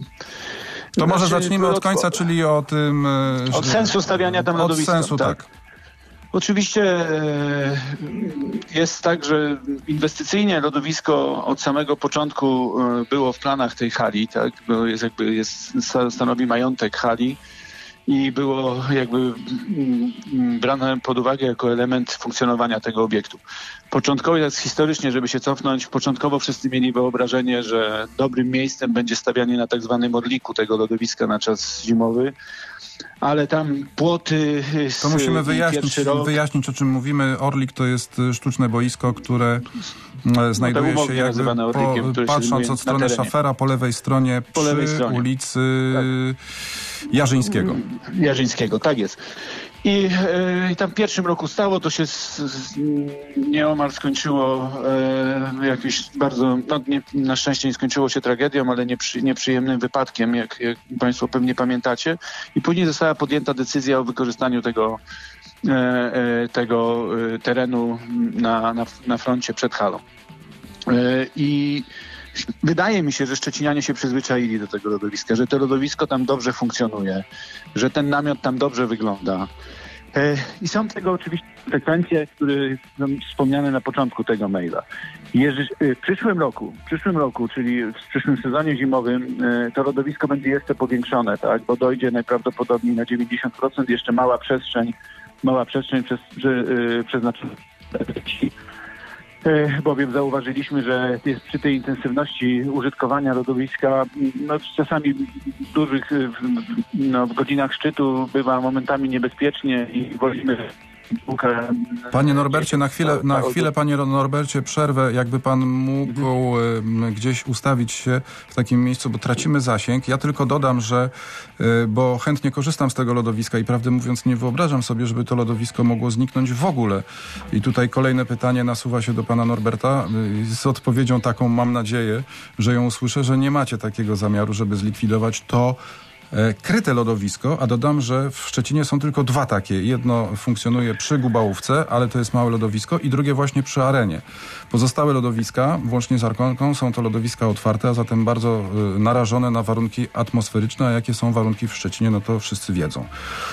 B: To może
L: Znaczy,
B: zaczniemy od
L: od-
B: końca, czyli o tym... y,
L: Od sensu stawiania tam
B: Od
L: lodowiska.
B: sensu, tak.
L: Oczywiście e, jest tak, że inwestycyjnie lodowisko od samego początku e, było w planach tej hali, tak? Bo jest jakby jest, stanowi majątek hali i było jakby mm, brane pod uwagę jako element funkcjonowania tego obiektu. Początkowo, jest historycznie, żeby się cofnąć, początkowo wszyscy mieli wyobrażenie, że dobrym miejscem będzie stawianie na tak zwanym orliku tego lodowiska na czas zimowy, ale tam płoty...
B: To musimy wyjaśnić,
L: pierwszy rok,
B: wyjaśnić, o czym mówimy. Orlik to jest y, sztuczne boisko, które e, znajduje się
L: umownie
B: jakby
L: nazywane Orlikiem,
B: po,
L: które się
B: patrząc
L: znajduje
B: od strony
L: na terenie.
B: szafera po lewej stronie
L: Po
B: przy
L: lewej stronie.
B: ulicy Jarzyńskiego.
L: Jarzyńskiego, tak jest. I, e, I tam w pierwszym roku stało, to się z, z, nieomal skończyło e, jakimś bardzo, no nie, na szczęście nie skończyło się tragedią, ale nieprzy, nieprzyjemnym wypadkiem, jak, jak państwo pewnie pamiętacie. I później została podjęta decyzja o wykorzystaniu tego, e, e, tego e, terenu na, na, na froncie przed halą. E, I wydaje mi się, że szczecinianie się przyzwyczaili do tego lodowiska, że to lodowisko tam dobrze funkcjonuje, że ten namiot tam dobrze wygląda. I są tego oczywiście konsekwencje, które są wspomniane na początku tego maila. Jeży, w przyszłym roku, w przyszłym roku, czyli w przyszłym sezonie zimowym, to lodowisko będzie jeszcze powiększone, tak, bo dojdzie najprawdopodobniej na dziewięćdziesiąt procent, jeszcze mała przestrzeń, mała przestrzeń przez, przy, przeznaczona bowiem zauważyliśmy, że jest przy tej intensywności użytkowania lodowiska, no czasami w dużych, no, w godzinach szczytu bywa momentami niebezpiecznie i wolimy.
B: Panie Norbercie, na chwilę, na chwilę panie Norbercie, przerwę, jakby pan mógł y, gdzieś ustawić się w takim miejscu, bo tracimy zasięg. Ja tylko dodam, że, y, bo chętnie korzystam z tego lodowiska i prawdę mówiąc nie wyobrażam sobie, żeby to lodowisko mogło zniknąć w ogóle. I tutaj kolejne pytanie nasuwa się do pana Norberta y, z odpowiedzią taką, mam nadzieję, że ją usłyszę, że nie macie takiego zamiaru, żeby zlikwidować to kryte lodowisko, a dodam, że w Szczecinie są tylko dwa takie. Jedno funkcjonuje przy Gubałówce, ale to jest małe lodowisko i drugie właśnie przy Arenie. Pozostałe lodowiska, włącznie z Arkonką, są to lodowiska otwarte, a zatem bardzo y, narażone na warunki atmosferyczne, a jakie są warunki w Szczecinie, no to wszyscy wiedzą.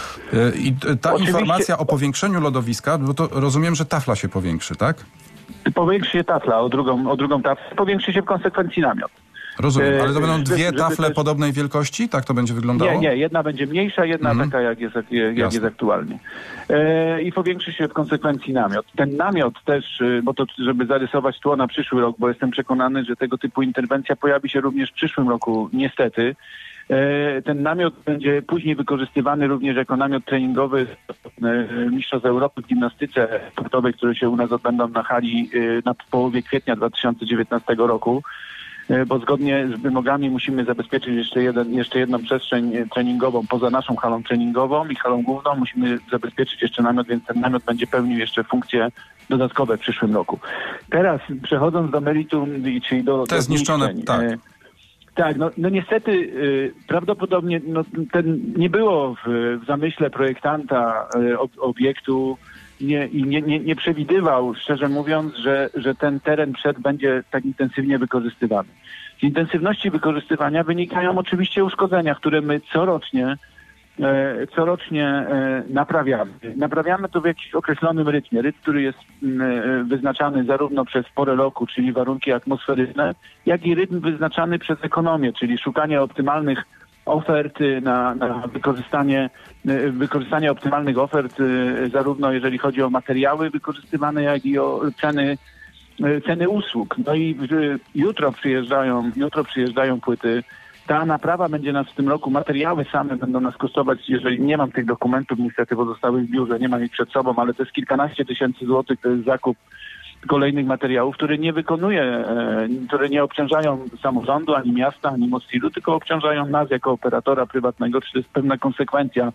B: Y, I ta Oczywiście... informacja o powiększeniu lodowiska, bo to rozumiem, że tafla się powiększy, tak?
L: Powiększy się tafla o drugą, o drugą taflę, powiększy się w konsekwencji namiot.
B: Rozumiem, ale to będą dwie tafle też... podobnej wielkości? Tak to będzie wyglądało?
L: Nie, nie, jedna będzie mniejsza, jedna mm. taka jak jest, jak, jak jest aktualnie. E, I powiększy się w konsekwencji namiot. Ten namiot też, bo to żeby zarysować tło na przyszły rok, bo jestem przekonany, że tego typu interwencja pojawi się również w przyszłym roku, niestety. E, ten namiot będzie później wykorzystywany również jako namiot treningowy e, Mistrzostw Europy w gimnastyce sportowej, które się u nas odbędą na hali e, na połowie kwietnia dwa tysiące dziewiętnastego roku. Bo zgodnie z wymogami musimy zabezpieczyć jeszcze, jeden, jeszcze jedną przestrzeń treningową poza naszą halą treningową i halą główną. Musimy zabezpieczyć jeszcze namiot, więc ten namiot będzie pełnił jeszcze funkcje dodatkowe w przyszłym roku. Teraz przechodząc do meritum, czyli do...
B: Te
L: do
B: zniszczone,
L: zniszczeń,
B: tak.
L: E, tak, no, no niestety y, prawdopodobnie no, ten, nie było w, w zamyśle projektanta y, ob, obiektu Nie, i nie, nie, nie przewidywał, szczerze mówiąc, że, że ten teren przed będzie tak intensywnie wykorzystywany. Z intensywności wykorzystywania wynikają oczywiście uszkodzenia, które my corocznie, e, corocznie e, naprawiamy. Naprawiamy to w jakimś określonym rytmie. Rytm, który jest e, wyznaczany zarówno przez porę roku, czyli warunki atmosferyczne, jak i rytm wyznaczany przez ekonomię, czyli szukanie optymalnych ofert na, na wykorzystanie, wykorzystanie optymalnych ofert, zarówno jeżeli chodzi o materiały wykorzystywane, jak i o ceny, ceny usług. No i jutro przyjeżdżają, jutro przyjeżdżają płyty. Ta naprawa będzie nas w tym roku, materiały same będą nas kosztować, jeżeli nie mam tych dokumentów niestety, bo zostały w biurze, nie mam ich przed sobą, ale to jest kilkanaście tysięcy złotych, to jest zakup kolejnych materiałów, które nie wykonuje, e, które nie obciążają samorządu, ani miasta, ani Mostilu, tylko obciążają nas jako operatora prywatnego, czy to jest pewna konsekwencja,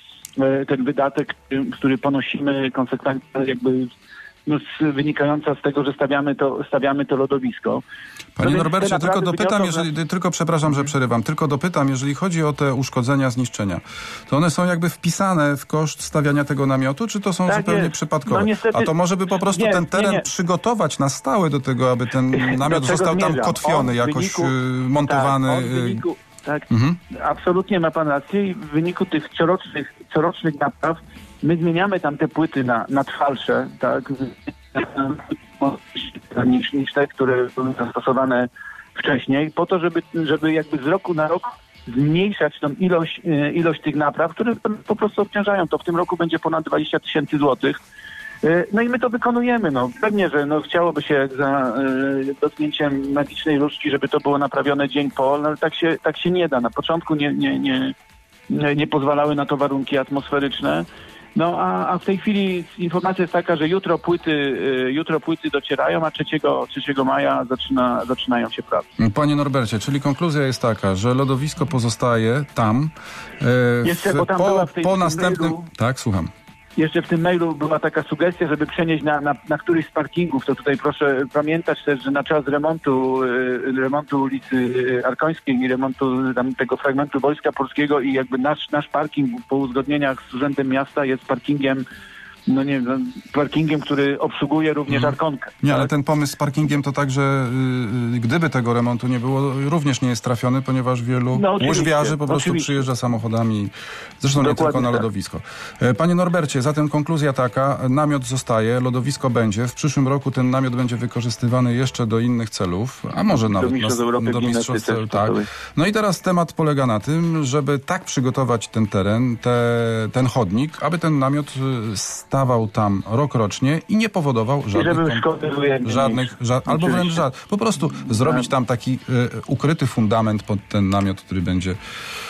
L: e, ten wydatek, który ponosimy, konsekwencja jakby no, z, wynikająca z tego, że stawiamy to, stawiamy to lodowisko.
B: Panie
L: no
B: Norbercie, tylko dopytam,
L: wyniosą,
B: jeżeli, że... tylko przepraszam, że przerywam, tylko dopytam, jeżeli chodzi o te uszkodzenia, zniszczenia, to one są jakby wpisane w koszt stawiania tego namiotu, czy to są tak zupełnie jest. przypadkowe? No niestety... A to może by po prostu nie, ten teren nie, nie. przygotować na stałe do tego, aby ten namiot został tam zmierzam? kotwiony, on jakoś wyniku, montowany.
L: Tak, w wyniku, tak
B: mhm.
L: Absolutnie ma pan rację i w wyniku tych corocznych, corocznych napraw my zmieniamy tam te płyty na, na trwalsze, tak, niż, niż te, które były zastosowane wcześniej, po to, żeby, żeby jakby z roku na rok zmniejszać tą ilość, ilość tych napraw, które po prostu obciążają. To w tym roku będzie ponad dwadzieścia tysięcy złotych. No i my to wykonujemy. No, pewnie, że no, chciałoby się za y, dotknięciem magicznej różdżki, żeby to było naprawione dzień po, no, ale tak się, tak się nie da. Na początku nie, nie, nie, nie, nie pozwalały na to warunki atmosferyczne. No a, a w tej chwili informacja jest taka, że jutro płyty, y, jutro płyty docierają, a trzeciego maja zaczyna, zaczynają się prace.
B: Panie Norbercie, czyli konkluzja jest taka, że lodowisko pozostaje tam.
L: Y, Jeszcze, w, bo tam
B: po
L: była w tej
B: po następnym...
L: mailu,
B: Tak, słucham.
L: Jeszcze w tym mailu była taka sugestia, żeby przenieść na, na, na któryś z parkingów. To tutaj proszę pamiętać też, że na czas remontu, y, remontu ulicy Arkońskiej i remontu tam, tego fragmentu Wojska Polskiego i jakby nasz, nasz parking po uzgodnieniach z Urzędem Miasta jest parkingiem no nie no, parkingiem, który obsługuje również
B: Mhm.
L: Arkonkę.
B: Nie,
L: tak?
B: ale ten pomysł z parkingiem to także, y, y, gdyby tego remontu nie było, również nie jest trafiony, ponieważ wielu
L: No, oczywiście,
B: łyżwiarzy po prostu
L: oczywiście.
B: przyjeżdża samochodami, zresztą nie
L: Dokładnie
B: tylko na
L: tak.
B: lodowisko. E, Panie Norbercie, zatem konkluzja taka, namiot zostaje, lodowisko będzie, w przyszłym roku ten namiot będzie wykorzystywany jeszcze do innych celów, a może nawet
L: Mistrzostw Europy
B: do
L: w gimnastyce
B: mistrzostw, tak.
L: sportowej.
B: No i teraz temat polega na tym, żeby tak przygotować ten teren, te, ten chodnik, aby ten namiot y, stawał tam rok rocznie i nie powodował żadnych,
L: żeby
B: kom-
L: szkody były jak
B: żadnych ża- albo wręcz
L: Oczywiście.
B: żadnych. Po prostu zrobić tam taki y, ukryty fundament pod ten namiot, który będzie y,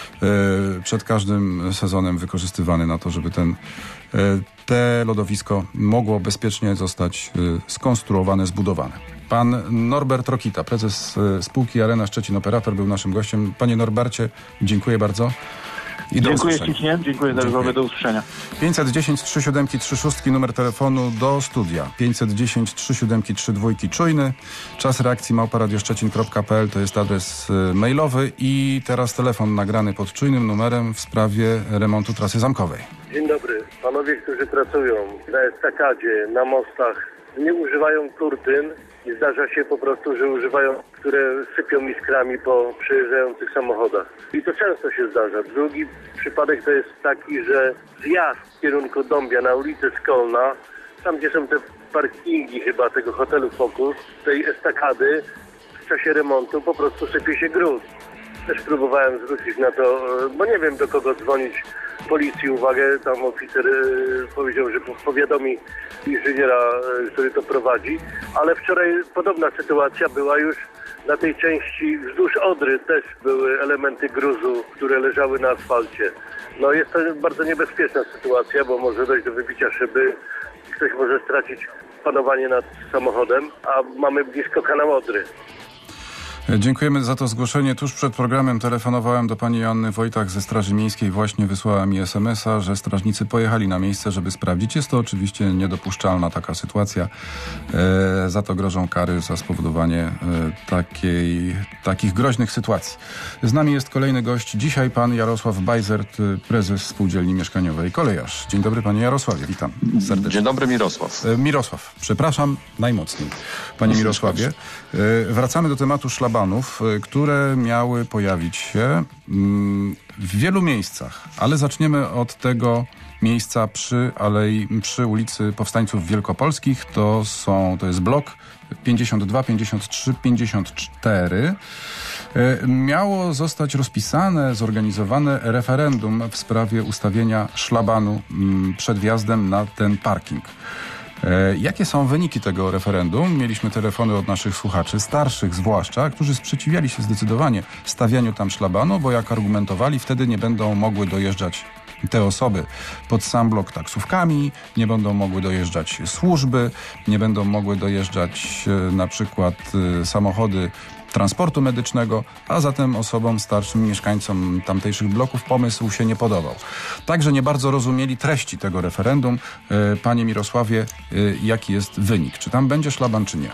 B: przed każdym sezonem wykorzystywany na to, żeby ten y, te lodowisko mogło bezpiecznie zostać y, skonstruowane, zbudowane. Pan Norbert Rokita, prezes y, spółki Arena Szczecin Operator, był naszym gościem. Panie Norbercie, dziękuję bardzo. I do
L: Dziękuję
B: usłyszenia.
L: ślicznie, dziękuję za rozmowę, do usłyszenia.
B: pięćset dziesięć trzy siedem trzy sześć numer telefonu do studia. pięćset dziesięć trzy siedem trzy dwa czujny. Czas reakcji małpa radioszczecin kropka p l to jest adres y, mailowy i teraz telefon nagrany pod czujnym numerem w sprawie remontu trasy zamkowej.
M: Dzień dobry. Panowie, którzy pracują na estakadzie, na mostach, nie używają kurtyn i zdarza się po prostu, że używają, które sypią iskrami po przejeżdżających samochodach. I to często się zdarza. Drugi przypadek to jest taki, że zjazd w kierunku Dąbia na ulicę Szkolna, tam gdzie są te parkingi chyba tego hotelu Focus, tej estakady, w czasie remontu po prostu sypie się gruz. Też próbowałem zwrócić na to, bo nie wiem do kogo dzwonić, policji uwagę. Tam oficer y, powiedział, że powiadomi inżyniera, y, który to prowadzi. Ale wczoraj podobna sytuacja była już na tej części wzdłuż Odry. Też były elementy gruzu, które leżały na asfalcie. No jest to bardzo niebezpieczna sytuacja, bo może dojść do wybicia szyby. Ktoś może stracić panowanie nad samochodem, a mamy blisko kanał Odry.
B: Dziękujemy za to zgłoszenie. Tuż przed programem telefonowałem do pani Joanny Wojtach ze Straży Miejskiej. Właśnie wysłała mi es em es a, że strażnicy pojechali na miejsce, żeby sprawdzić. Jest to oczywiście niedopuszczalna taka sytuacja. E, za to grożą kary za spowodowanie e, takiej, takich groźnych sytuacji. Z nami jest kolejny gość. Dzisiaj pan Jarosław Bajzert, prezes Spółdzielni Mieszkaniowej Kolejarz. Dzień dobry panie Jarosławie, witam serdecznie.
J: Dzień dobry, Mirosław.
B: E, Mirosław, przepraszam najmocniej. Panie Mirosławie, e, wracamy do tematu szlabanów, które miały pojawić się w wielu miejscach, ale zaczniemy od tego miejsca przy alei, przy ulicy Powstańców Wielkopolskich. To są, to jest blok pięćdziesiąt dwa, pięćdziesiąt trzy, pięćdziesiąt cztery. Miało zostać rozpisane, zorganizowane referendum w sprawie ustawienia szlabanu przed wjazdem na ten parking. Jakie są wyniki tego referendum? Mieliśmy telefony od naszych słuchaczy, starszych zwłaszcza, którzy sprzeciwiali się zdecydowanie stawianiu tam szlabanu, bo jak argumentowali, wtedy nie będą mogły dojeżdżać te osoby pod sam blok taksówkami, nie będą mogły dojeżdżać służby, nie będą mogły dojeżdżać na przykład samochody transportu medycznego, a zatem osobom starszym, mieszkańcom tamtejszych bloków pomysł się nie podobał. Także nie bardzo rozumieli treści tego referendum. Panie Mirosławie, jaki jest wynik? Czy tam będzie szlaban, czy nie?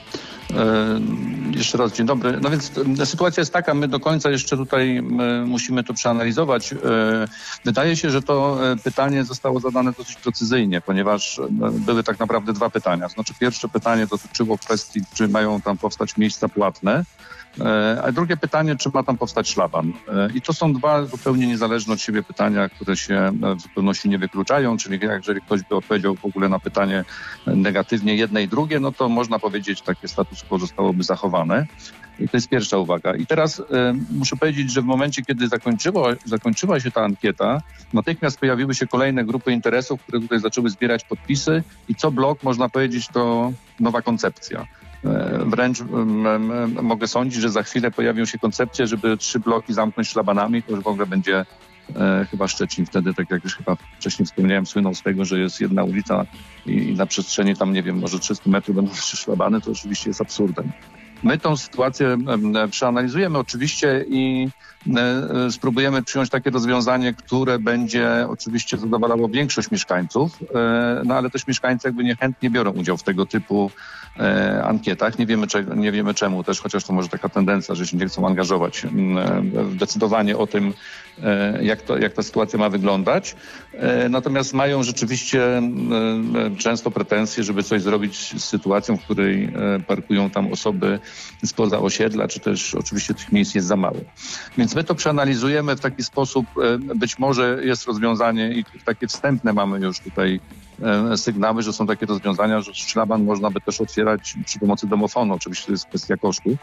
J: E, jeszcze raz dzień dobry. No więc e, sytuacja jest taka, my do końca jeszcze tutaj e, musimy to przeanalizować. E, wydaje się, że to e, pytanie zostało zadane dosyć precyzyjnie, ponieważ e, były tak naprawdę dwa pytania. Znaczy pierwsze pytanie dotyczyło kwestii, czy mają tam powstać miejsca płatne, e, a drugie pytanie, czy ma tam powstać szlaban. E, I to są dwa zupełnie niezależne od siebie pytania, które się w zupełności nie wykluczają, czyli jeżeli ktoś by odpowiedział w ogóle na pytanie negatywnie jedne i drugie, no to można powiedzieć, takie status quo zostałoby zachowane. I to jest pierwsza uwaga. I teraz y, muszę powiedzieć, że w momencie, kiedy zakończyło, zakończyła się ta ankieta, natychmiast pojawiły się kolejne grupy interesów, które tutaj zaczęły zbierać podpisy i co blok, można powiedzieć, to nowa koncepcja. Wręcz um, mogę sądzić, że za chwilę pojawią się koncepcje, żeby trzy bloki zamknąć szlabanami, to już w ogóle będzie e, chyba Szczecin wtedy, tak jak już chyba wcześniej wspomniałem, słynął z tego, że jest jedna ulica i, i na przestrzeni tam, nie wiem, może trzysta metrów będą trzy szlabany, to oczywiście jest absurdem. My tą sytuację e, przeanalizujemy oczywiście i e, spróbujemy przyjąć takie rozwiązanie, które będzie oczywiście zadowalało większość mieszkańców, e, no ale też mieszkańcy jakby niechętnie biorą udział w tego typu e, ankietach. Nie wiemy, czego, nie wiemy czemu też, chociaż to może taka tendencja, że się nie chcą angażować e, decydowanie o tym,
N: jak, to, jak ta sytuacja ma wyglądać. Natomiast mają rzeczywiście często pretensje, żeby coś zrobić z sytuacją, w której parkują tam osoby spoza osiedla, czy też oczywiście tych miejsc jest za mało. Więc my to przeanalizujemy w taki sposób, być może jest rozwiązanie i takie wstępne mamy już tutaj sygnały, że są takie rozwiązania, że szlaban można by też otwierać przy pomocy domofonu. Oczywiście to jest kwestia kosztu.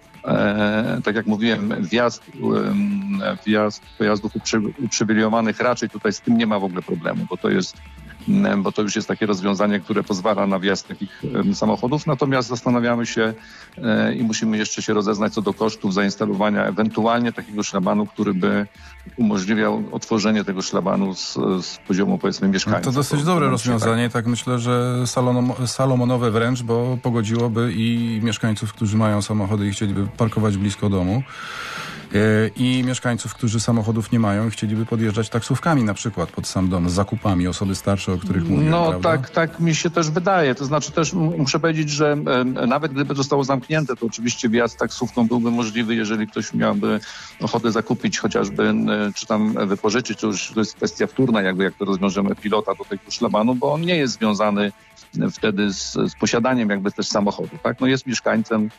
N: E, tak jak mówiłem, wjazd, e, wjazd pojazdów uprzy, uprzywilejowanych raczej tutaj z tym nie ma w ogóle problemu, bo to jest, e, bo to już jest takie rozwiązanie, które pozwala na wjazd takich e, samochodów. Natomiast zastanawiamy się e, i musimy jeszcze się rozeznać co do kosztów zainstalowania ewentualnie takiego szlabanu, który by umożliwiał otworzenie tego szlabanu z, z poziomu, powiedzmy, mieszkańców.
B: No to dosyć dobre rozwiązanie, tak, tak myślę, że salonom, salomonowe wręcz, bo pogodziłoby i mieszkańców, którzy mają samochody i chcieliby parkować blisko domu, i mieszkańców, którzy samochodów nie mają i chcieliby podjeżdżać taksówkami na przykład pod sam dom z zakupami, osoby starsze, o których mówię.
N: No
B: prawda?
N: tak, tak mi się też wydaje. To znaczy też muszę powiedzieć, że e, nawet gdyby zostało zamknięte, to oczywiście wjazd taksówką byłby możliwy, jeżeli ktoś miałby ochotę zakupić chociażby, e, czy tam wypożyczyć, to już to jest kwestia wtórna, jakby jak to rozwiążemy pilota do tego szlabanu, bo on nie jest związany wtedy z, z posiadaniem jakby też samochodu, tak? No jest mieszkańcem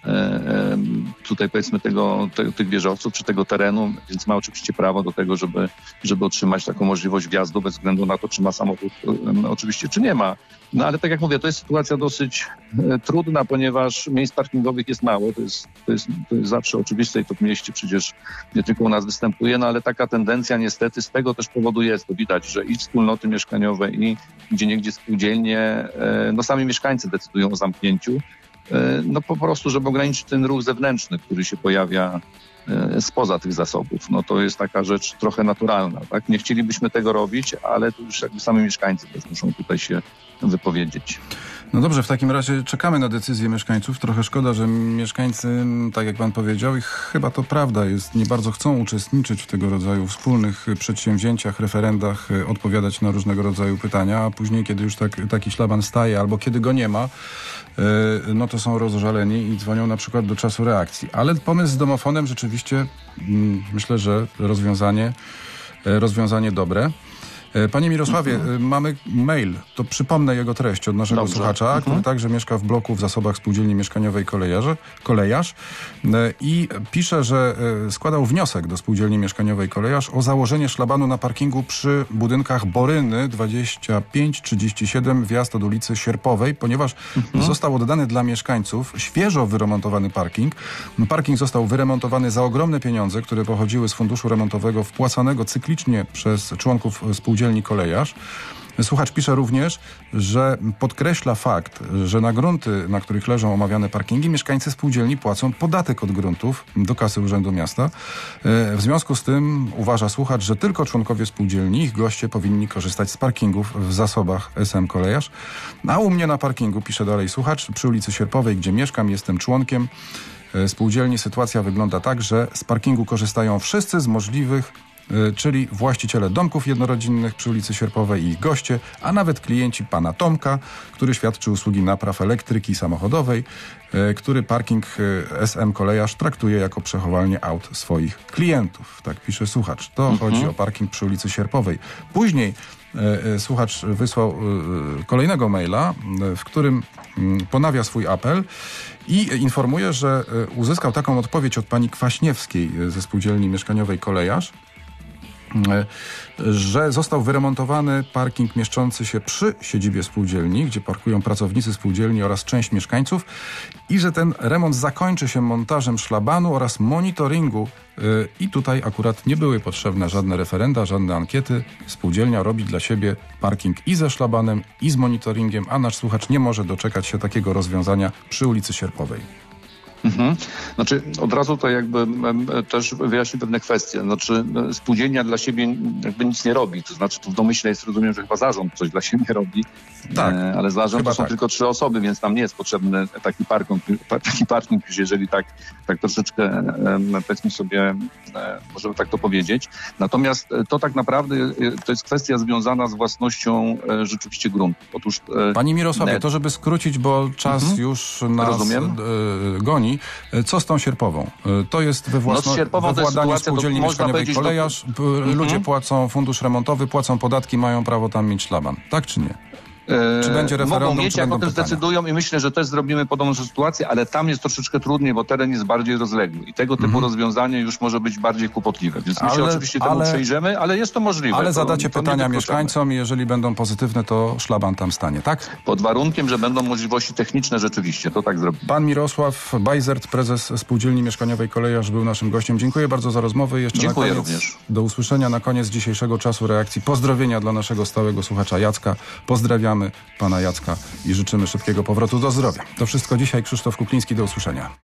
N: tutaj powiedzmy tego, te, tych wieżowców czy tego terenu, więc ma oczywiście prawo do tego, żeby, żeby otrzymać taką możliwość wjazdu bez względu na to, czy ma samochód no, oczywiście, czy nie ma. No ale tak jak mówię, to jest sytuacja dosyć e, trudna, ponieważ miejsc parkingowych jest mało, to jest, to jest, to jest zawsze oczywiste i to w mieście przecież nie tylko u nas występuje, no ale taka tendencja niestety z tego też powodu jest, to widać, że i wspólnoty mieszkaniowe i gdzieniegdzie spółdzielnie, e, no sami mieszkańcy decydują o zamknięciu. No po prostu, żeby ograniczyć ten ruch zewnętrzny, który się pojawia spoza tych zasobów. No to jest taka rzecz trochę naturalna, tak? Nie chcielibyśmy tego robić, ale to już jakby sami mieszkańcy też muszą tutaj się wypowiedzieć.
B: No dobrze, w takim razie czekamy na decyzję mieszkańców. Trochę szkoda, że mieszkańcy, tak jak pan powiedział, i chyba to prawda jest, nie bardzo chcą uczestniczyć w tego rodzaju wspólnych przedsięwzięciach, referendach, odpowiadać na różnego rodzaju pytania, a później, kiedy już tak, taki szlaban staje albo kiedy go nie ma, no to są rozżaleni i dzwonią na przykład do czasu reakcji. Ale pomysł z domofonem rzeczywiście, myślę, że rozwiązanie, rozwiązanie dobre. Panie Mirosławie, mhm. mamy mail, to przypomnę jego treść od naszego
N: Dobrze.
B: słuchacza,
N: Mhm.
B: który także mieszka w bloku w zasobach spółdzielni mieszkaniowej Kolejarze, Kolejarz i pisze, że składał wniosek do spółdzielni mieszkaniowej Kolejarz o założenie szlabanu na parkingu przy budynkach Boryny dwadzieścia pięć trzydzieści siedem, wjazd od ulicy Sierpowej, ponieważ mhm. został oddany dla mieszkańców świeżo wyremontowany parking. Parking został wyremontowany za ogromne pieniądze, które pochodziły z funduszu remontowego wpłacanego cyklicznie przez członków spółdzielni Kolejarz. Słuchacz pisze również, że podkreśla fakt, że na grunty, na których leżą omawiane parkingi, mieszkańcy spółdzielni płacą podatek od gruntów do kasy Urzędu Miasta. W związku z tym uważa słuchacz, że tylko członkowie spółdzielni, ich goście powinni korzystać z parkingów w zasobach S M Kolejarz. A u mnie na parkingu, pisze dalej słuchacz, przy ulicy Sierpowej, gdzie mieszkam, jestem członkiem spółdzielni, sytuacja wygląda tak, że z parkingu korzystają wszyscy z możliwych, czyli właściciele domków jednorodzinnych przy ulicy Sierpowej i ich goście, a nawet klienci pana Tomka, który świadczy usługi napraw elektryki samochodowej, który parking S M Kolejarz traktuje jako przechowalnię aut swoich klientów. Tak pisze słuchacz. To mhm. chodzi o parking przy ulicy Sierpowej. Później e, słuchacz wysłał e, kolejnego maila, w którym m, ponawia swój apel i informuje, że e, uzyskał taką odpowiedź od pani Kwaśniewskiej ze spółdzielni mieszkaniowej Kolejarz, że został wyremontowany parking mieszczący się przy siedzibie spółdzielni, gdzie parkują pracownicy spółdzielni oraz część mieszkańców i że ten remont zakończy się montażem szlabanu oraz monitoringu i tutaj akurat nie były potrzebne żadne referenda, żadne ankiety. Spółdzielnia robi dla siebie parking i ze szlabanem, i z monitoringiem, a nasz słuchacz nie może doczekać się takiego rozwiązania przy ulicy Sierpowej.
N: Mhm. Znaczy od razu to jakby em, też wyjaśnię pewne kwestie. Znaczy spółdzielnia dla siebie jakby nic nie robi. To znaczy tu w domyśle jest, rozumiem, że chyba zarząd coś dla siebie robi. Tak. E, ale zarząd to są tak. tylko trzy osoby, więc tam nie jest potrzebny taki parking, taki parking jeżeli tak, tak troszeczkę e, powiedzmy sobie, e, możemy tak to powiedzieć. Natomiast to tak naprawdę to jest kwestia związana z własnością e, rzeczywiście gruntu. Otóż, e,
B: Panie Mirosławie,
N: ne...
B: to żeby skrócić, bo czas mhm. już nas e, goni. spółdzielni. Co z tą Sierpową? To jest we, własno,
N: no, Sierpową
B: we władaniu
N: sytuacja,
B: spółdzielni mieszkaniowej
N: to...
B: Kolejarz. Mhm. Ludzie płacą fundusz remontowy, płacą podatki, mają prawo tam mieć szlaban. Tak czy nie? Czy będzie referendum,
N: Mogą mieć,
B: czy
N: jak
B: będą
N: o tym
B: pytania?
N: zdecydują i myślę, że też zrobimy podobną sytuację, ale tam jest troszeczkę trudniej, bo teren jest bardziej rozległy i tego typu
B: Mhm.
N: rozwiązanie już może być bardziej kłopotliwe. Więc my się
B: Ale-
N: oczywiście temu
B: ale-
N: przejrzymy, ale jest to możliwe.
B: Ale
N: to,
B: zadacie
N: to nie
B: pytania
N: wykluczamy.
B: mieszkańcom i jeżeli będą pozytywne, to szlaban tam stanie, tak?
N: Pod warunkiem, że będą możliwości techniczne rzeczywiście, to tak zrobimy.
B: Pan Mirosław Bajzert, prezes Spółdzielni Mieszkaniowej Kolejarz, był naszym gościem. Dziękuję bardzo za rozmowę. Jeszcze
N: Dziękuję
B: na koniec,
N: również.
B: Do usłyszenia na koniec dzisiejszego czasu reakcji. Pozdrowienia dla naszego stałego słuchacza Jacka. Pozdrawiamy pana Jacka i życzymy szybkiego powrotu do zdrowia. To wszystko dzisiaj. Krzysztof Kukliński, do usłyszenia.